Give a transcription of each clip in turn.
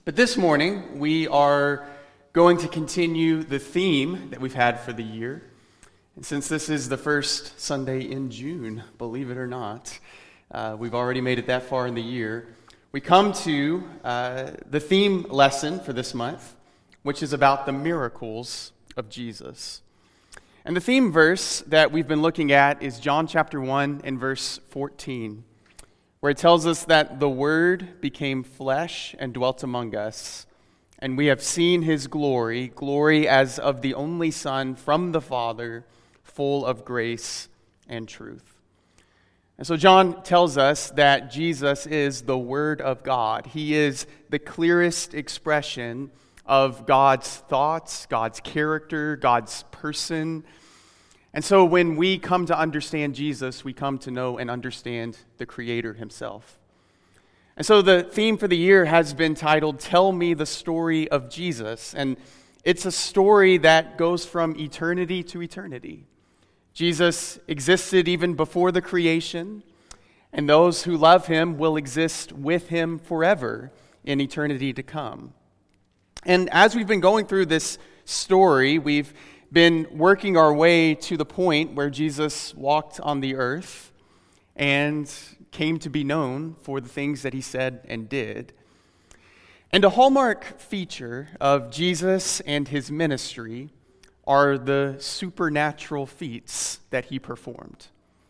But this morning, we are going to continue the theme that we've had for the year. And since this is the first Sunday in June, believe it or not, we've already made it that far in the year. We come to the theme lesson for this month, which is about the miracles of Jesus. And the theme verse that we've been looking at is John chapter 1 and verse 14. Where it tells us that the Word became flesh and dwelt among us, and we have seen His glory, glory as of the only Son from the Father, full of grace and truth. And so John tells us that Jesus is the Word of God. He is the clearest expression of God's thoughts, God's character, God's person. And so when we come to understand Jesus, we come to know and understand the Creator Himself. And so the theme for the year has been titled, Tell Me the Story of Jesus. And it's a story that goes from eternity to eternity. Jesus existed even before the creation, and those who love Him will exist with Him forever in eternity to come. And as we've been going through this story, we've been working our way to the point where Jesus walked on the earth and came to be known for the things that He said and did. And a hallmark feature of Jesus and His ministry are the supernatural feats that He performed.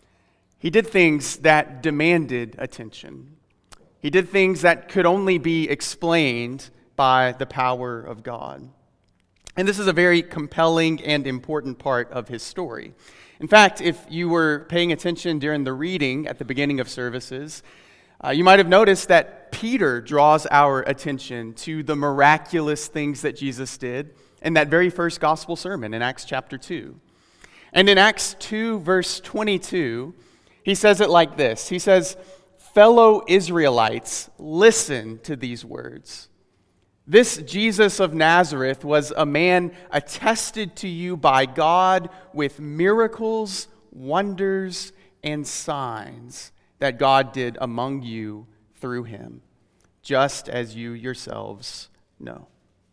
He did things that demanded attention. He did things that could only be explained by the power of God. And this is a very compelling and important part of His story. In fact, if you were paying attention during the reading at the beginning of services, you might have noticed that Peter draws our attention to the miraculous things that Jesus did in that very first gospel sermon in Acts chapter 2. And in Acts 2, verse 22, he says it like this. He says, "Fellow Israelites, listen to these words. This Jesus of Nazareth was a man attested to you by God with miracles, wonders, and signs that God did among you through Him, just as you yourselves know."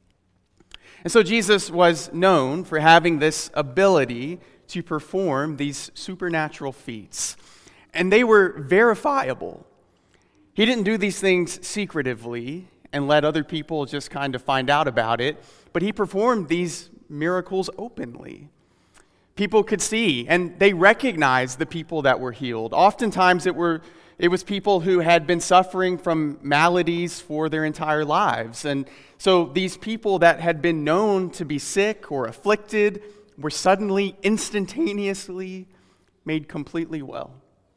And so Jesus was known for having this ability to perform these supernatural feats, and they were verifiable. He didn't do these things secretively and let other people just kind of find out about it. But He performed these miracles openly. People could see, and they recognized the people that were healed. Oftentimes it was people who had been suffering from maladies for their entire lives. And so these people that had been known to be sick or afflicted were suddenly, instantaneously made completely well.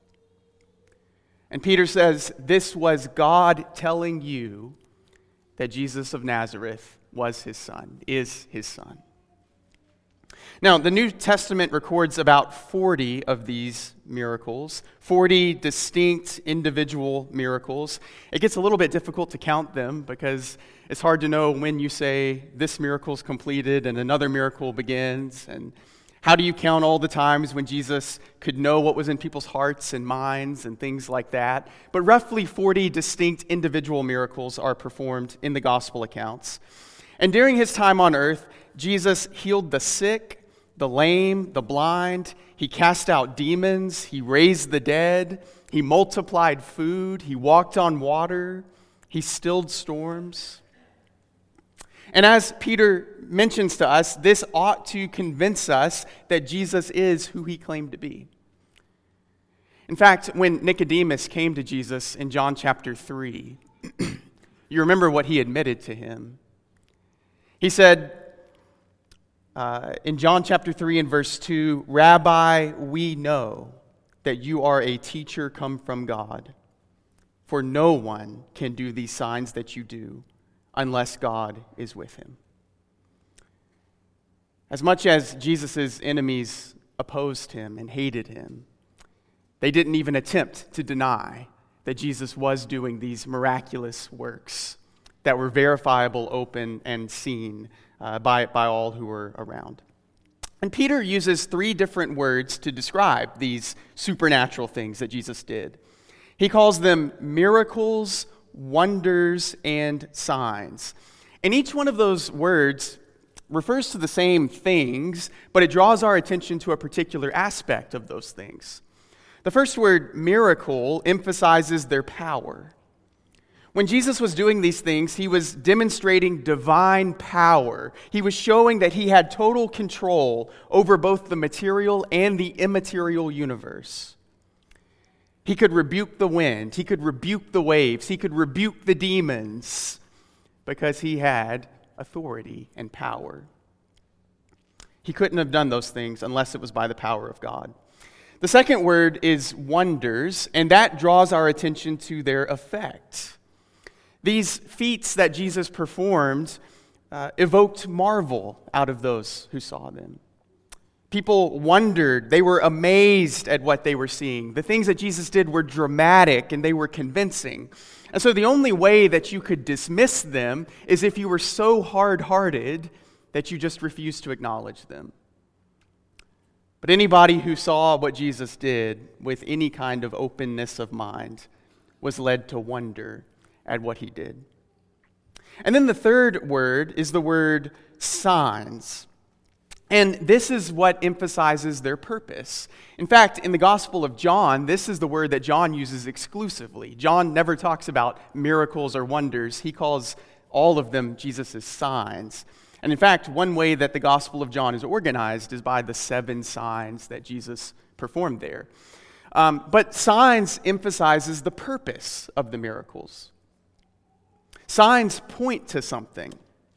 And Peter says, this was God telling you that Jesus of Nazareth was His Son, is His Son. Now, the New Testament records about 40 of these miracles, 40 distinct individual miracles. It gets a little bit difficult to count them because it's hard to know when you say this miracle is completed and another miracle begins. And how do you count all the times when Jesus could know what was in people's hearts and minds and things like that? But roughly 40 distinct individual miracles are performed in the gospel accounts. And during His time on earth, Jesus healed the sick, the lame, the blind. He cast out demons. He raised the dead. He multiplied food. He walked on water. He stilled storms. And as Peter mentions to us, this ought to convince us that Jesus is who He claimed to be. In fact, when Nicodemus came to Jesus in John chapter 3, you remember what he admitted to Him. He said in John chapter 3 and verse 2, "Rabbi, we know that you are a teacher come from God, for no one can do these signs that you do unless God is with Him." As much as Jesus' enemies opposed Him and hated Him, they didn't even attempt to deny that Jesus was doing these miraculous works that were verifiable, open, and seen by all who were around. And Peter uses 3 different words to describe these supernatural things that Jesus did. He calls them miracles, wonders, and signs. And each one of those words refers to the same things, but it draws our attention to a particular aspect of those things. The first word, miracle, emphasizes their power. When Jesus was doing these things, he was demonstrating divine power. He was showing that he had total control over both the material and the immaterial universe. He could rebuke the wind. He could rebuke the waves. He could rebuke the demons because he had authority and power. He couldn't have done those things unless it was by the power of God. The second word is wonders, and that draws our attention to their effect. These feats that Jesus performed evoked marvel out of those who saw them. People wondered, they were amazed at what they were seeing. The things that Jesus did were dramatic and they were convincing. And so the only way that you could dismiss them is if you were so hard-hearted that you just refused to acknowledge them. But anybody who saw what Jesus did with any kind of openness of mind was led to wonder at what he did. And then the third word is the word signs. And this is what emphasizes their purpose. In fact, in the Gospel of John, this is the word that John uses exclusively. John never talks about miracles or wonders. He calls all of them Jesus' signs. And in fact, one way that the Gospel of John is organized is by the 7 signs that Jesus performed there. But signs emphasizes the purpose of the miracles. Signs point to something.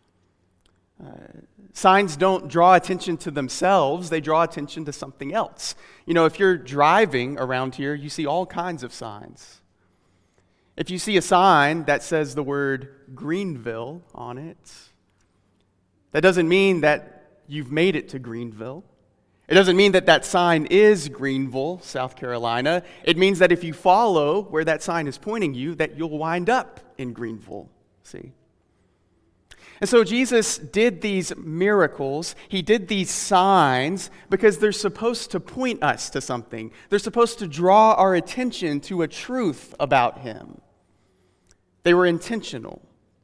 Signs don't draw attention to themselves, they draw attention to something else. You know, if you're driving around here, you see all kinds of signs. If you see a sign that says the word Greenville on it, that doesn't mean that you've made it to Greenville. It doesn't mean that that sign is Greenville, South Carolina. It means that if you follow where that sign is pointing you, that you'll wind up in Greenville. See? And so Jesus did these miracles, he did these signs because they're supposed to point us to something. They're supposed to draw our attention to a truth about him. They were intentional.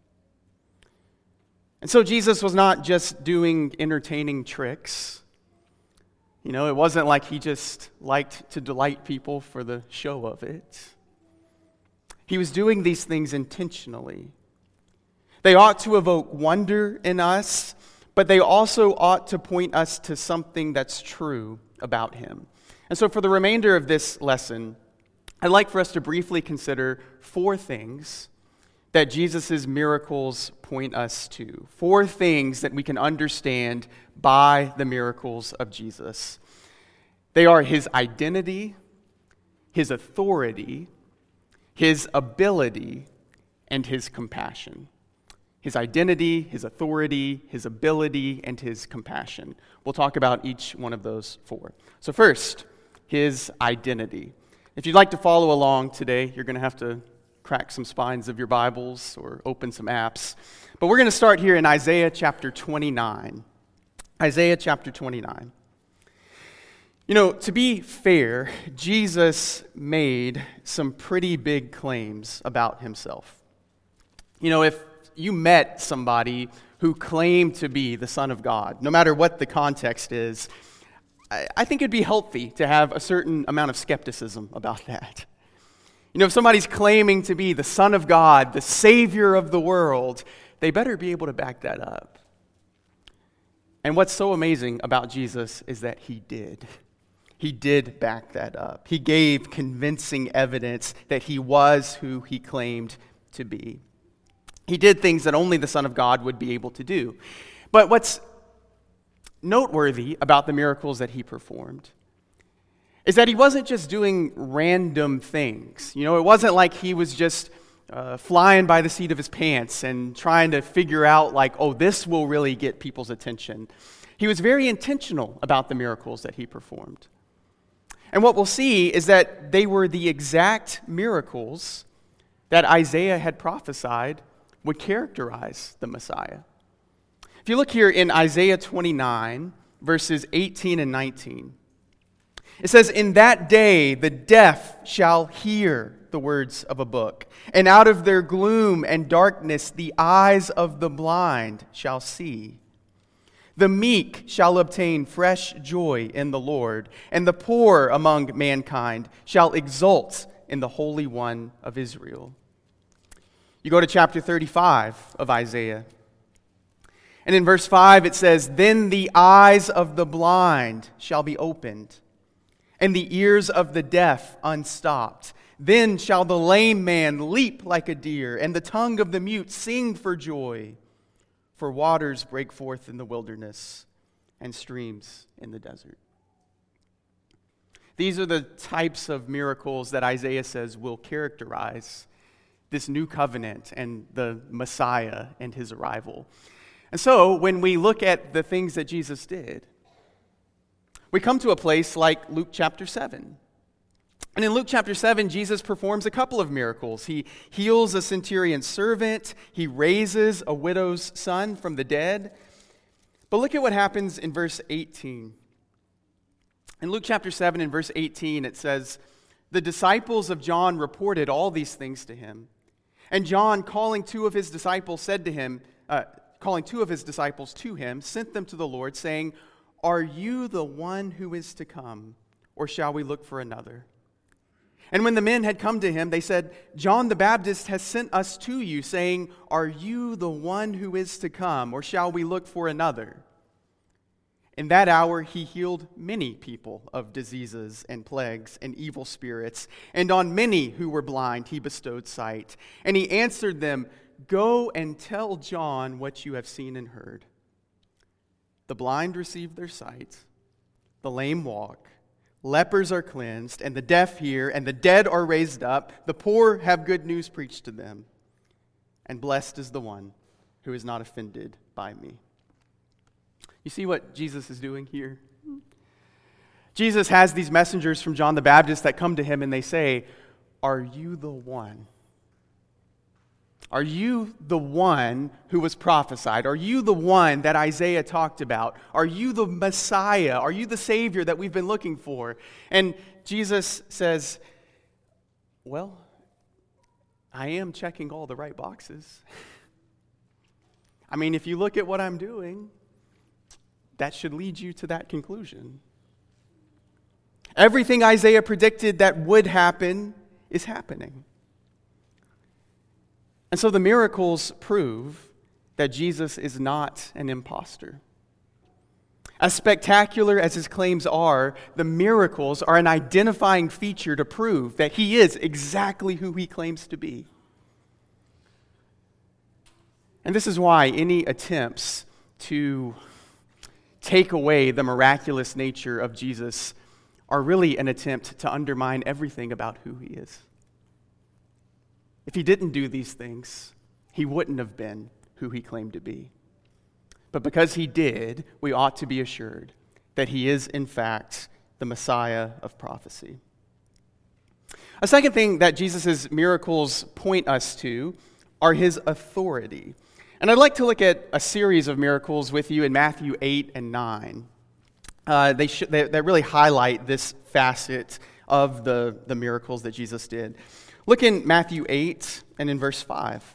And so Jesus was not just doing entertaining tricks. You know, it wasn't like he just liked to delight people for the show of it. He was doing these things intentionally. They ought to evoke wonder in us, but they also ought to point us to something that's true about him. And so for the remainder of this lesson, I'd like for us to briefly consider 4 things that Jesus' miracles point us to. 4 things that we can understand by the miracles of Jesus. They are his identity, his authority, his ability, and his compassion. His identity, his authority, his ability, and his compassion. We'll talk about each one of those 4. So first, his identity. If you'd like to follow along today, you're going to have to crack some spines of your Bibles or open some apps. But we're going to start here in Isaiah chapter 29. Isaiah chapter 29. You know, to be fair, Jesus made some pretty big claims about himself. You know, if you met somebody who claimed to be the Son of God, no matter what the context is, I think it'd be healthy to have a certain amount of skepticism about that. You know, if somebody's claiming to be the Son of God, the Savior of the world, they better be able to back that up. And what's so amazing about Jesus is that he did. He did back that up. He gave convincing evidence that he was who he claimed to be. He did things that only the Son of God would be able to do. But what's noteworthy about the miracles that he performed is that he wasn't just doing random things. You know, it wasn't like he was just flying by the seat of his pants and trying to figure out like, oh, this will really get people's attention. He was very intentional about the miracles that he performed. And what we'll see is that they were the exact miracles that Isaiah had prophesied would characterize the Messiah. If you look here in Isaiah 29, verses 18 and 19, It says, "In that day the deaf shall hear the words of a book, and out of their gloom and darkness the eyes of the blind shall see. The meek shall obtain fresh joy in the Lord, and the poor among mankind shall exult in the Holy One of Israel." You go to chapter 35 of Isaiah, and in verse 5 it says, "Then the eyes of the blind shall be opened, and the ears of the deaf unstopped. Then shall the lame man leap like a deer, and the tongue of the mute sing for joy. For waters break forth in the wilderness, and streams in the desert." These are the types of miracles that Isaiah says will characterize this new covenant and the Messiah and his arrival. And so, when we look at the things that Jesus did, we come to a place like Luke chapter 7. And in Luke chapter 7, Jesus performs a couple of miracles. He heals a centurion's servant. He raises a widow's son from the dead. But look at what happens in verse 18. In Luke chapter 7, in verse 18, it says, "The disciples of John reported all these things to him. And John, calling two of his disciples to him, sent them to the Lord, saying, 'Are you the one who is to come, or shall we look for another?' And when the men had come to him, they said, 'John the Baptist has sent us to you, saying, Are you the one who is to come, or shall we look for another?' In that hour he healed many people of diseases and plagues and evil spirits, and on many who were blind he bestowed sight. And he answered them, 'Go and tell John what you have seen and heard. The blind receive their sight, the lame walk, lepers are cleansed, and the deaf hear, and the dead are raised up. The poor have good news preached to them. And blessed is the one who is not offended by me.'" You see what Jesus is doing here? Jesus has these messengers from John the Baptist that come to him and they say, "Are you the one? Are you the one who was prophesied? Are you the one that Isaiah talked about? Are you the Messiah? Are you the Savior that we've been looking for?" And Jesus says, "Well, I am checking all the right boxes. I mean, if you look at what I'm doing, that should lead you to that conclusion. Everything Isaiah predicted that would happen is happening." And so the miracles prove that Jesus is not an imposter. As spectacular as his claims are, the miracles are an identifying feature to prove that he is exactly who he claims to be. And this is why any attempts to take away the miraculous nature of Jesus are really an attempt to undermine everything about who he is. If he didn't do these things, he wouldn't have been who he claimed to be. But because he did, we ought to be assured that he is, in fact, the Messiah of prophecy. A second thing that Jesus' miracles point us to are his authority. And I'd like to look at a series of miracles with you in Matthew 8 and 9. They really highlight this facet of the miracles that Jesus did. Look in Matthew 8 and in verse 5.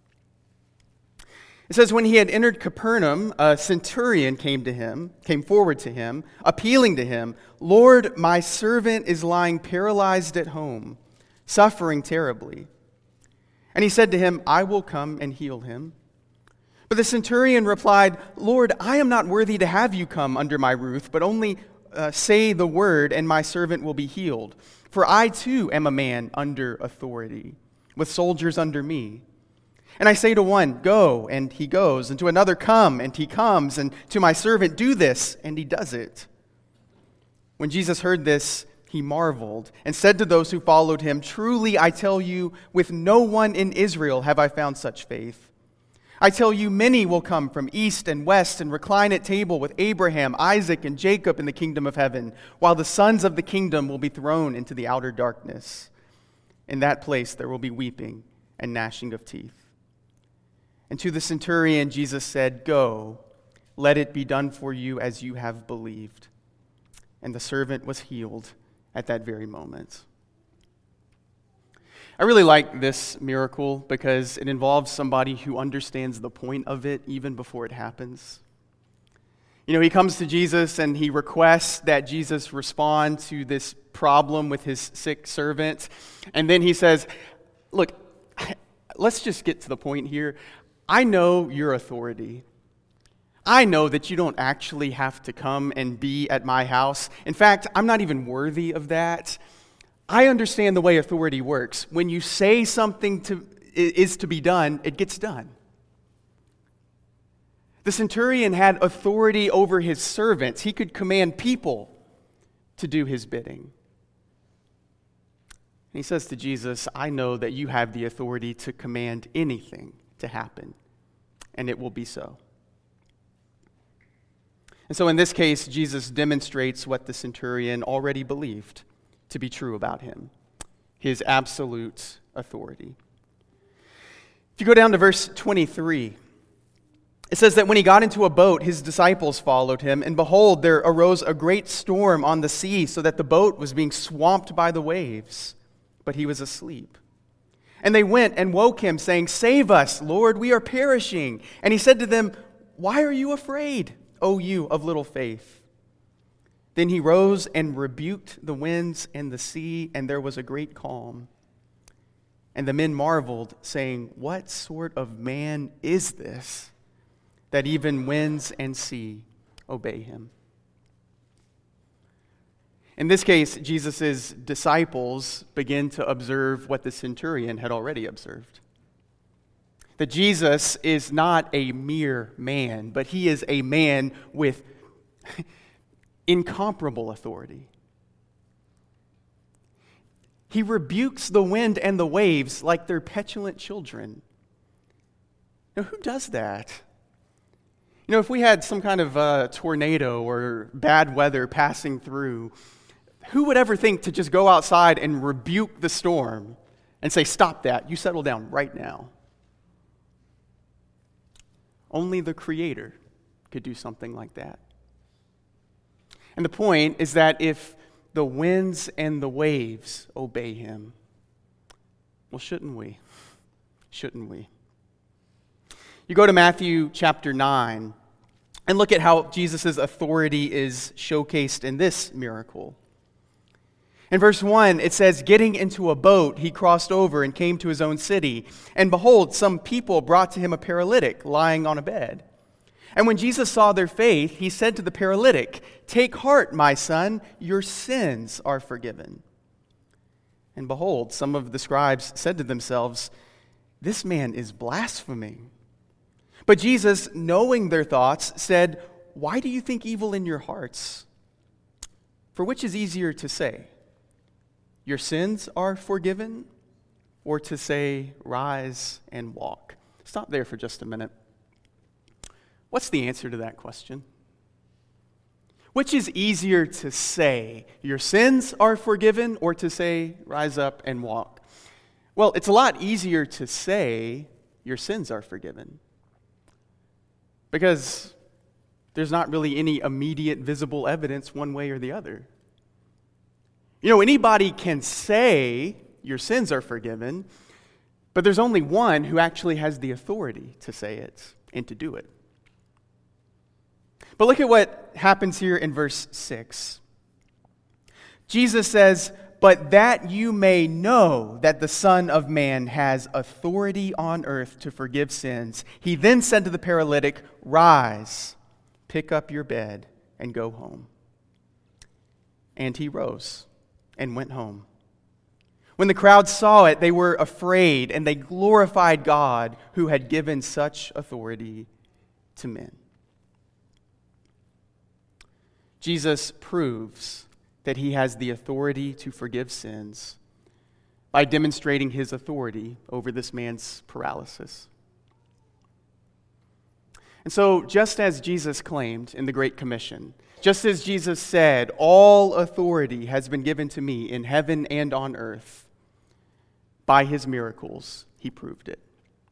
It says, "When he had entered Capernaum, a centurion came forward to him, appealing to him, 'Lord, my servant is lying paralyzed at home, suffering terribly.' And he said to him, 'I will come and heal him.' But the centurion replied, 'Lord, I am not worthy to have you come under my roof, but only say the word, and my servant will be healed. For I too am a man under authority, with soldiers under me. And I say to one, Go, and he goes, and to another, Come, and he comes, and to my servant, Do this, and he does it.' When Jesus heard this, he marveled, and said to those who followed him, 'Truly I tell you, with no one in Israel have I found such faith. I tell you, many will come from east and west and recline at table with Abraham, Isaac, and Jacob in the kingdom of heaven, while the sons of the kingdom will be thrown into the outer darkness. In that place there will be weeping and gnashing of teeth.' And to the centurion Jesus said, 'Go, let it be done for you as you have believed.' and the servant was healed at that very moment. I really like this miracle because it involves somebody who understands the point of it even before it happens. You know, he comes to Jesus and he requests that Jesus respond to this problem with his sick servant. And then he says, look, let's just get to the point here. I know your authority. I know that you don't actually have to come and be at my house. In fact, I'm not even worthy of that. I understand the way authority works. When you say something is to be done, it gets done. The centurion had authority over his servants. He could command people to do his bidding. And he says to Jesus, I know that you have the authority to command anything to happen, and it will be so. And so in this case, Jesus demonstrates what the centurion already believed to be true about him, his absolute authority. If you go down to verse 23, it says that when he got into a boat, his disciples followed him, and behold, there arose a great storm on the sea, so that the boat was being swamped by the waves, but he was asleep. And they went and woke him, saying, Save us, Lord, we are perishing. And he said to them, Why are you afraid, O you of little faith? Then he rose and rebuked the winds and the sea, and there was a great calm. And the men marveled, saying, What sort of man is this, that even winds and sea obey him? In this case, Jesus' disciples begin to observe what the centurion had already observed. That Jesus is not a mere man, but he is a man with incomparable authority. He rebukes the wind and the waves like they're petulant children. Now, who does that? You know, if we had some kind of tornado or bad weather passing through, who would ever think to just go outside and rebuke the storm and say, Stop that, you settle down right now? Only the Creator could do something like that. And the point is that if the winds and the waves obey him, well, shouldn't we? Shouldn't we? You go to Matthew chapter 9 and look at how Jesus' authority is showcased in this miracle. In verse 1, it says, Getting into a boat, he crossed over and came to his own city. And behold, some people brought to him a paralytic lying on a bed. And when Jesus saw their faith, he said to the paralytic, Take heart, my son, your sins are forgiven. And behold, some of the scribes said to themselves, This man is blaspheming. But Jesus, knowing their thoughts, said, Why do you think evil in your hearts? For which is easier to say, Your sins are forgiven, or to say, Rise and walk? Stop there for just a minute. What's the answer to that question? Which is easier to say, Your sins are forgiven, or to say, Rise up and walk? Well, it's a lot easier to say, Your sins are forgiven, because there's not really any immediate visible evidence one way or the other. You know, anybody can say your sins are forgiven, but there's only one who actually has the authority to say it and to do it. But look at what happens here in verse 6. Jesus says, But that you may know that the Son of Man has authority on earth to forgive sins, he then said to the paralytic, Rise, pick up your bed, and go home. And he rose and went home. When the crowd saw it, they were afraid, and they glorified God who had given such authority to men. Jesus proves that he has the authority to forgive sins by demonstrating his authority over this man's paralysis. And so, just as Jesus claimed in the Great Commission, just as Jesus said, all authority has been given to me in heaven and on earth, by his miracles, he proved it.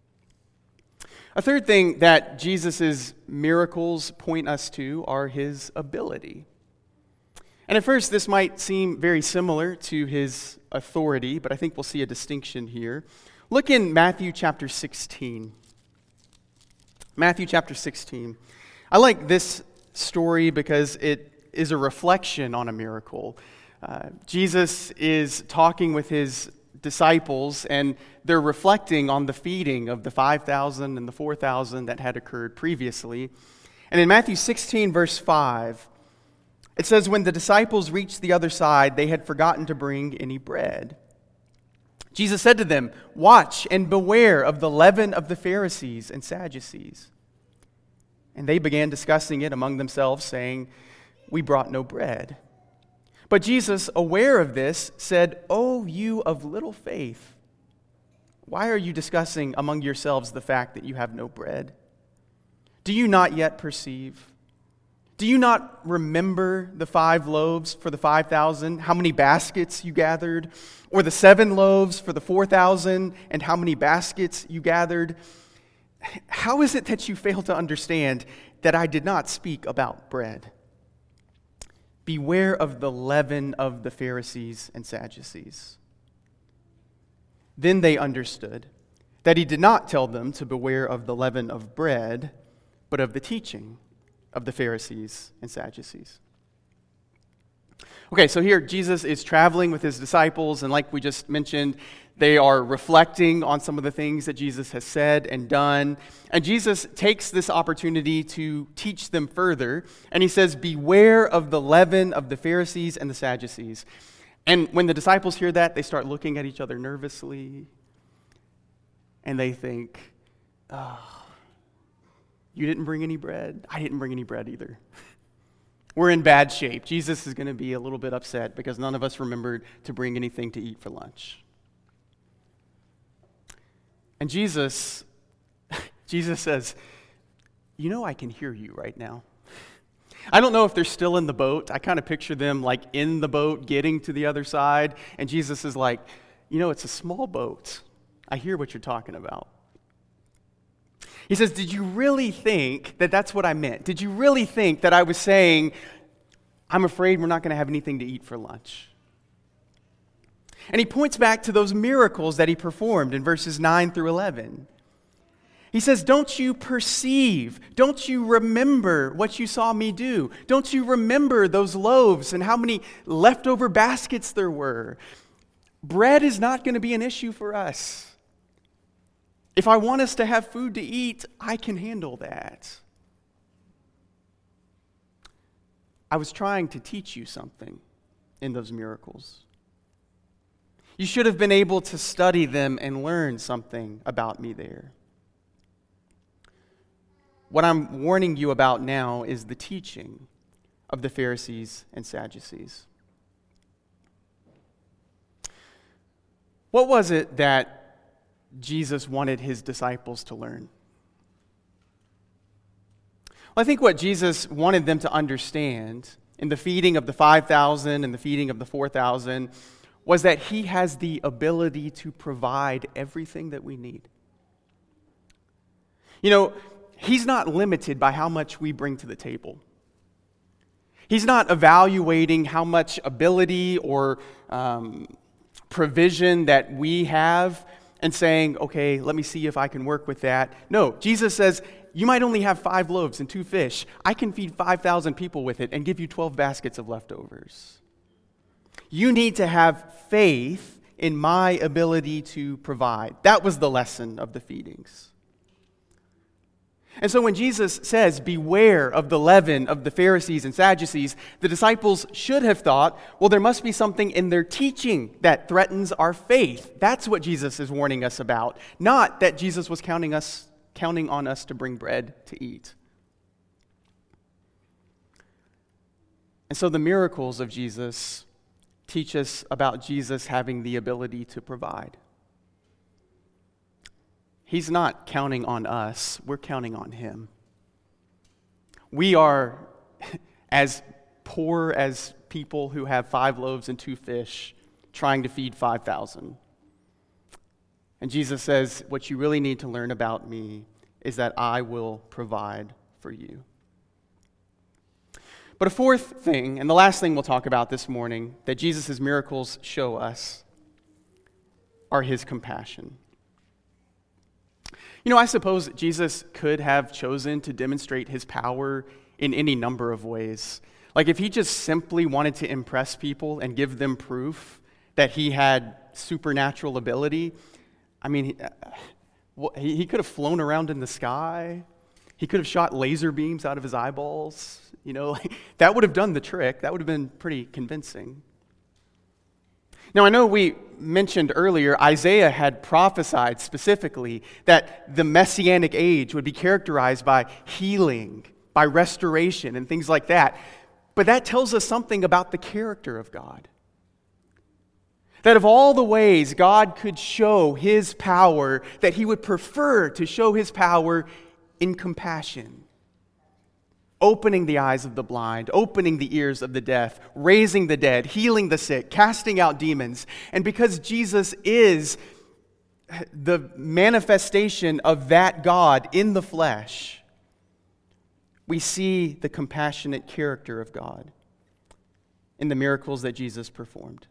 A third thing that Jesus' miracles point us to are his ability. And at first, this might seem very similar to his authority, but I think we'll see a distinction here. Look in Matthew chapter 16. Matthew chapter 16. I like this story because it is a reflection on a miracle. Jesus is talking with his disciples, and they're reflecting on the feeding of the 5,000 and the 4,000 that had occurred previously. And in Matthew 16, verse 5, it says, "When the disciples reached the other side, they had forgotten to bring any bread. Jesus said to them, 'Watch and beware of the leaven of the Pharisees and Sadducees.' And they began discussing it among themselves, saying, 'We brought no bread.' But Jesus, aware of this, said, 'O you of little faith, why are you discussing among yourselves the fact that you have no bread? Do you not yet perceive? Do you not remember the 5 loaves for the 5,000, how many baskets you gathered? Or the 7 loaves for the 4,000, and how many baskets you gathered? How is it that you fail to understand that I did not speak about bread? Beware of the leaven of the Pharisees and Sadducees.' Then they understood that he did not tell them to beware of the leaven of bread, but of the teaching of the Pharisees and Sadducees." Okay, so here Jesus is traveling with his disciples, and like we just mentioned, they are reflecting on some of the things that Jesus has said and done. And Jesus takes this opportunity to teach them further, and he says, "Beware of the leaven of the Pharisees and the Sadducees." And when the disciples hear that, they start looking at each other nervously, and they think, "Oh, you didn't bring any bread? I didn't bring any bread either. We're in bad shape. Jesus is going to be a little bit upset because none of us remembered to bring anything to eat for lunch." And Jesus says, "You know, I can hear you right now." I don't know if they're still in the boat. I kind of picture them like in the boat getting to the other side. And Jesus is like, "You know, it's a small boat. I hear what you're talking about." He says, "Did you really think that that's what I meant? Did you really think that I was saying, I'm afraid we're not going to have anything to eat for lunch?" And he points back to those miracles that he performed in verses 9 through 11. He says, "Don't you perceive? Don't you remember what you saw me do? Don't you remember those loaves and how many leftover baskets there were? Bread is not going to be an issue for us. If I want us to have food to eat, I can handle that. I was trying to teach you something in those miracles. You should have been able to study them and learn something about me there. What I'm warning you about now is the teaching of the Pharisees and Sadducees." What was it that Jesus wanted his disciples to learn? Well, I think what Jesus wanted them to understand in the feeding of the 5,000 and the feeding of the 4,000 was that he has the ability to provide everything that we need. You know, he's not limited by how much we bring to the table. He's not evaluating how much ability or provision that we have and saying, okay, let me see if I can work with that. No, Jesus says, you might only have 5 loaves and 2 fish. I can feed 5,000 people with it and give you 12 baskets of leftovers. You need to have faith in my ability to provide. That was the lesson of the feedings. And so when Jesus says, beware of the leaven of the Pharisees and Sadducees, the disciples should have thought, well, there must be something in their teaching that threatens our faith. That's what Jesus is warning us about, not that Jesus was counting on us to bring bread to eat. And so the miracles of Jesus teach us about Jesus having the ability to provide. He's not counting on us, we're counting on him. We are as poor as people who have 5 loaves and 2 fish trying to feed 5,000. And Jesus says, what you really need to learn about me is that I will provide for you. But a fourth thing, and the last thing we'll talk about this morning, that Jesus' miracles show us are his compassion. I suppose that Jesus could have chosen to demonstrate his power in any number of ways. Like if he just simply wanted to impress people and give them proof that he had supernatural ability, he could have flown around in the sky. He could have shot laser beams out of his eyeballs. That would have done the trick. That would have been pretty convincing. Now, I know we mentioned earlier, Isaiah had prophesied specifically that the Messianic age would be characterized by healing, by restoration, and things like that. But that tells us something about the character of God. That of all the ways God could show his power, that he would prefer to show his power in compassion. Opening the eyes of the blind, opening the ears of the deaf, raising the dead, healing the sick, casting out demons. And because Jesus is the manifestation of that God in the flesh, we see the compassionate character of God in the miracles that Jesus performed.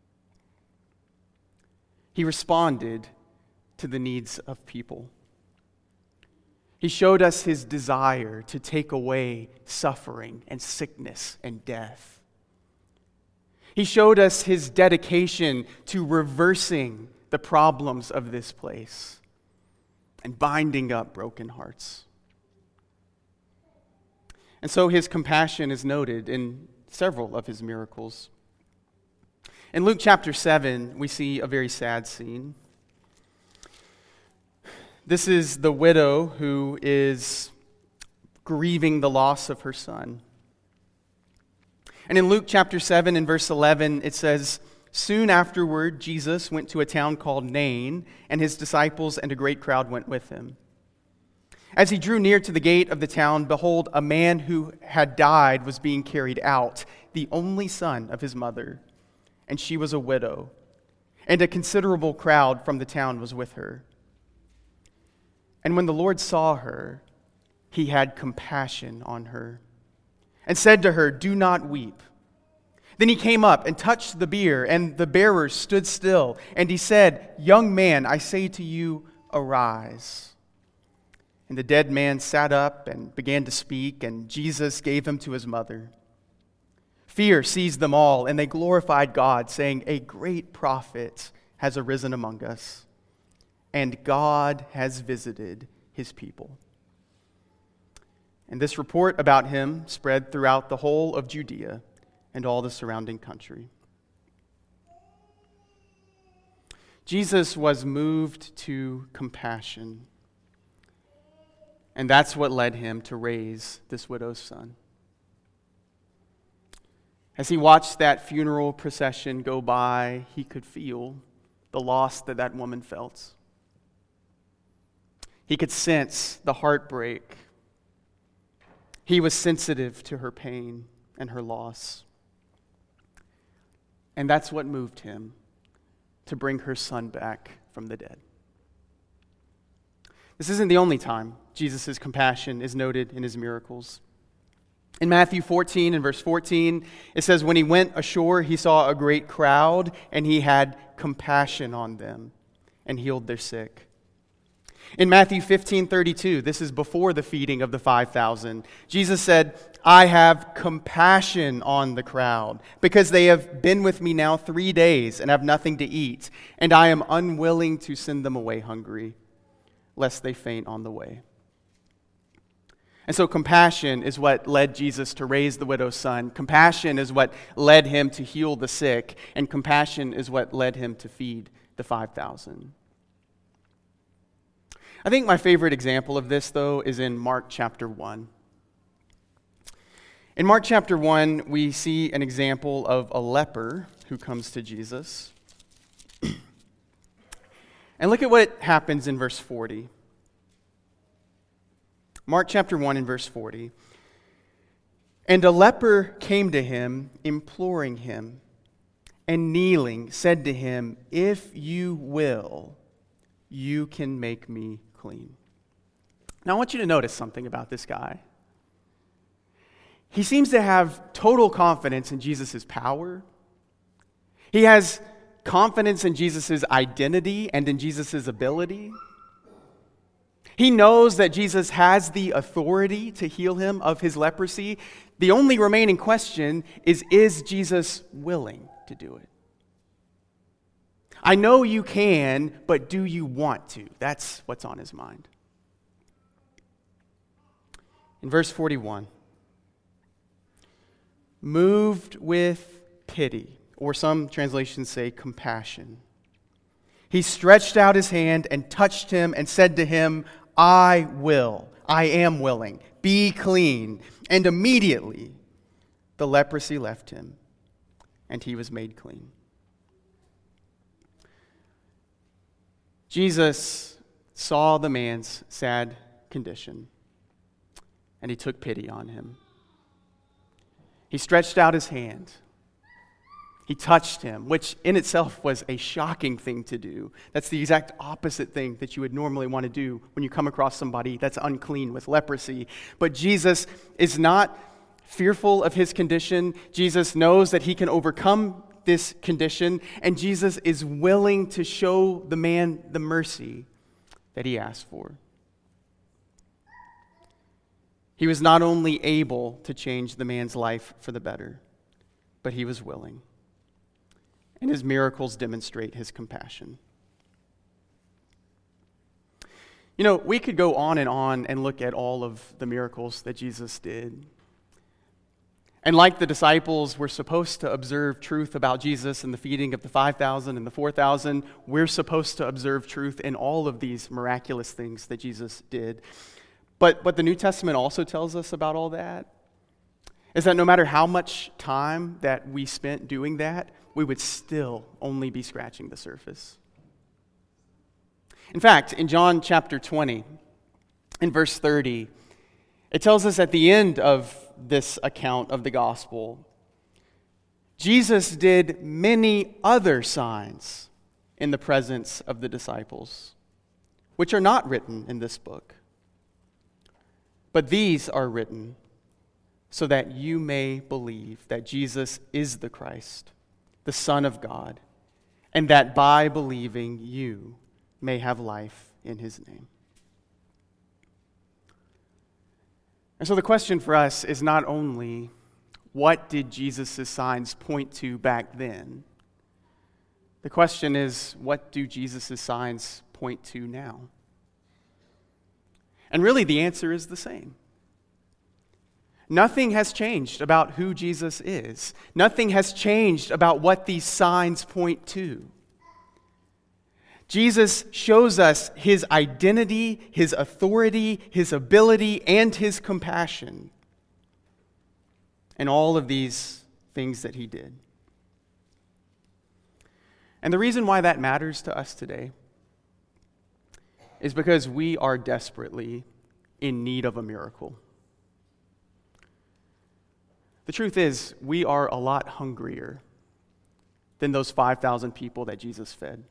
He responded to the needs of people. He showed us his desire to take away suffering and sickness and death. He showed us his dedication to reversing the problems of this place and binding up broken hearts. And so his compassion is noted in several of his miracles. In Luke chapter 7, we see a very sad scene. This is the widow who is grieving the loss of her son. And in Luke chapter 7 and verse 11, it says, "Soon afterward, Jesus went to a town called Nain, and his disciples and a great crowd went with him. As he drew near to the gate of the town, behold, a man who had died was being carried out, the only son of his mother, and she was a widow, and a considerable crowd from the town was with her. And when the Lord saw her, he had compassion on her, and said to her, 'Do not weep.' Then he came up and touched the bier, and the bearers stood still. And he said, 'Young man, I say to you, arise.' And the dead man sat up and began to speak, and Jesus gave him to his mother. Fear seized them all, and they glorified God, saying, 'A great prophet has arisen among us, and God has visited his people.' And this report about him spread throughout the whole of Judea and all the surrounding country." Jesus was moved to compassion, and that's what led him to raise this widow's son. As he watched that funeral procession go by, he could feel the loss that that woman felt. He could sense the heartbreak. He was sensitive to her pain and her loss. And that's what moved him to bring her son back from the dead. This isn't the only time Jesus' compassion is noted in his miracles. In Matthew 14 and verse 14, it says, "When he went ashore, he saw a great crowd, and he had compassion on them and healed their sick." In Matthew 15:32, this is before the feeding of the 5,000, Jesus said, "I have compassion on the crowd, because they have been with me now 3 days and have nothing to eat, and I am unwilling to send them away hungry, lest they faint on the way." And so compassion is what led Jesus to raise the widow's son. Compassion is what led him to heal the sick, and compassion is what led him to feed the 5,000. I think my favorite example of this, though, is in Mark chapter 1. In Mark chapter 1, we see an example of a leper who comes to Jesus. And look at what happens in verse 40. Mark chapter 1 and verse 40. "And a leper came to him, imploring him, and kneeling, said to him, 'If you will, you can make me clean.'" Now I want you to notice something about this guy. he seems to have total confidence in Jesus' power. He has confidence in Jesus' identity and in Jesus' ability. He knows that Jesus has the authority to heal him of his leprosy. The only remaining question is Jesus willing to do it? I know you can, but do you want to? That's what's on his mind. In verse 41, moved with pity, or some translations say compassion, he stretched out his hand and touched him and said to him, I am willing, be clean. And immediately the leprosy left him, and he was made clean. Jesus saw the man's sad condition, and he took pity on him. He stretched out his hand. He touched him, which in itself was a shocking thing to do. That's the exact opposite thing that you would normally want to do when you come across somebody that's unclean with leprosy. But Jesus is not fearful of his condition. Jesus knows that he can overcome this condition, and Jesus is willing to show the man the mercy that he asked for. He was not only able to change the man's life for the better, but he was willing. And his miracles demonstrate his compassion. You know, we could go on and look at all of the miracles that Jesus did. And like the disciples, we're supposed to observe truth about Jesus and the feeding of the 5,000 and the 4,000. We're supposed to observe truth in all of these miraculous things that Jesus did. But what the New Testament also tells us about all that is that no matter how much time that we spent doing that, we would still only be scratching the surface. In fact, in John chapter 20, in verse 30, it tells us at the end of this account of the gospel, Jesus did many other signs in the presence of the disciples, which are not written in this book. But these are written so that you may believe that Jesus is the Christ, the Son of God, and that by believing you may have life in his name. And so the question for us is not only what did Jesus' signs point to back then? The question is, what do Jesus' signs point to now? And really the answer is the same. Nothing has changed about who Jesus is. Nothing has changed about what these signs point to. Jesus shows us his identity, his authority, his ability, and his compassion in all of these things that he did. And the reason why that matters to us today is because we are desperately in need of a miracle. The truth is, we are a lot hungrier than those 5,000 people that Jesus fed.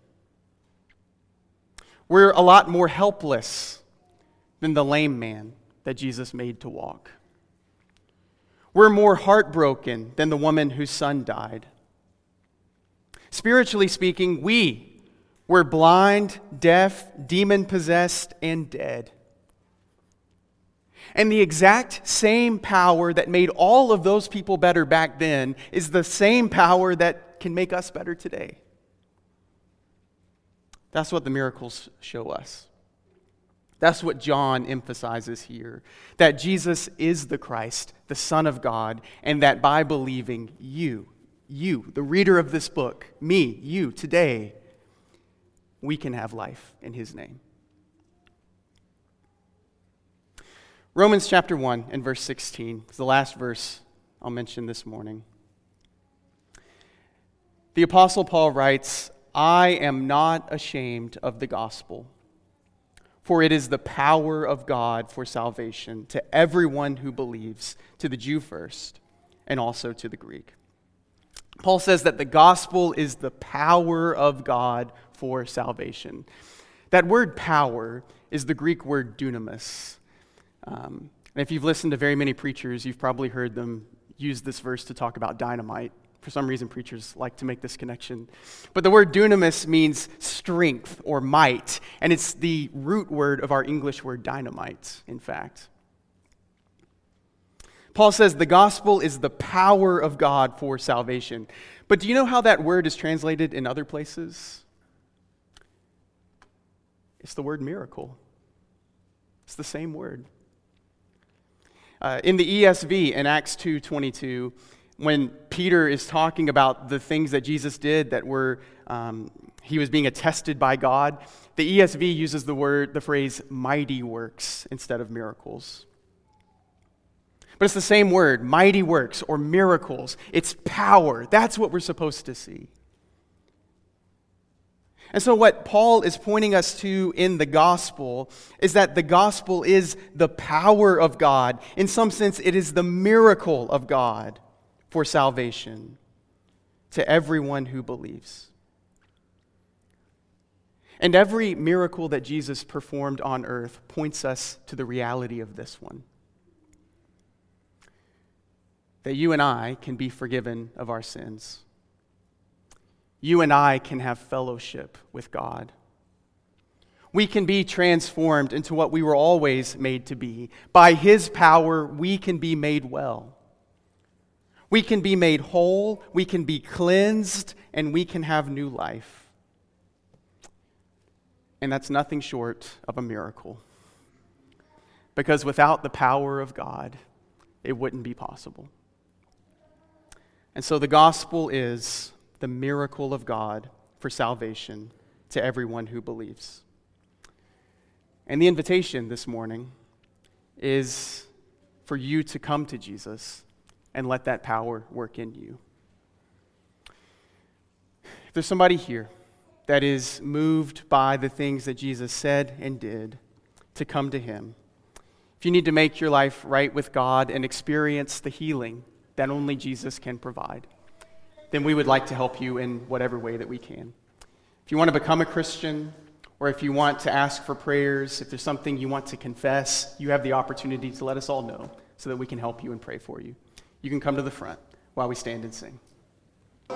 We're a lot more helpless than the lame man that Jesus made to walk. We're more heartbroken than the woman whose son died. Spiritually speaking, we're blind, deaf, demon-possessed, and dead. And the exact same power that made all of those people better back then is the same power that can make us better today. That's what the miracles show us. That's what John emphasizes here, that Jesus is the Christ, the Son of God, and that by believing you, the reader of this book, me, you, today, we can have life in his name. Romans chapter 1 and verse 16 is the last verse I'll mention this morning. The Apostle Paul writes, I am not ashamed of the gospel, for it is the power of God for salvation to everyone who believes, to the Jew first, and also to the Greek. Paul says that the gospel is the power of God for salvation. That word power is the Greek word dunamis. And if you've listened to very many preachers, you've probably heard them use this verse to talk about dynamite. For some reason, preachers like to make this connection. But the word dunamis means strength or might, and it's the root word of our English word dynamite, in fact. Paul says the gospel is the power of God for salvation. But do you know how that word is translated in other places? It's the word miracle. It's the same word. In the ESV, in Acts 2:22, when Peter is talking about the things that Jesus did that were, he was being attested by God, the ESV uses the phrase mighty works instead of miracles. But it's the same word, mighty works or miracles. It's power. That's what we're supposed to see. And so what Paul is pointing us to in the gospel is that the gospel is the power of God. In some sense, it is the miracle of God for salvation to everyone who believes. And every miracle that Jesus performed on earth points us to the reality of this one. That you and I can be forgiven of our sins. You and I can have fellowship with God. We can be transformed into what we were always made to be. By His power, we can be made well. We can be made whole, we can be cleansed, and we can have new life. And that's nothing short of a miracle. Because without the power of God, it wouldn't be possible. And so the gospel is the miracle of God for salvation to everyone who believes. And the invitation this morning is for you to come to Jesus and let that power work in you. If there's somebody here that is moved by the things that Jesus said and did, to come to Him. If you need to make your life right with God and experience the healing that only Jesus can provide, then we would like to help you in whatever way that we can. If you want to become a Christian, or if you want to ask for prayers, if there's something you want to confess, you have the opportunity to let us all know so that we can help you and pray for you. You can come to the front while we stand and sing.